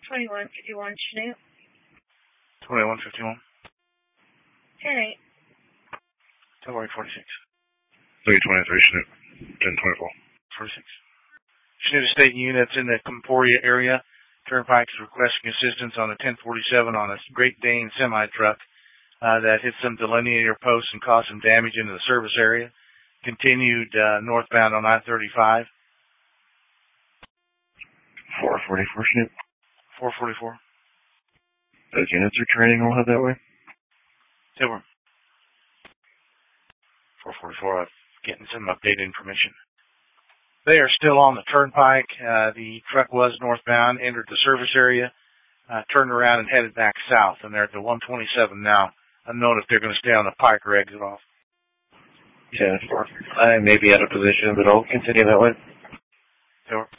2151 Chinook. 2151. 10-8. Cavalry 46. 323 Chinook. 1024. 46. Chattanooga State units in the Emporia area. Turnpike is requesting assistance on a 1047 on a Great Dane semi-truck that hit some delineator posts and caused some damage into the service area. Continued northbound on I-35. 444 Chinook. 444. Those units are training all head that way? Silver. 444. I'm getting some updated information. They are still on the turnpike. The truck was northbound, entered the service area, turned around and headed back south, and they're at the 127 now. Unknown if they're going to stay on the pike or exit off. 10-4. I may be out of position, but I'll continue that way. Silver.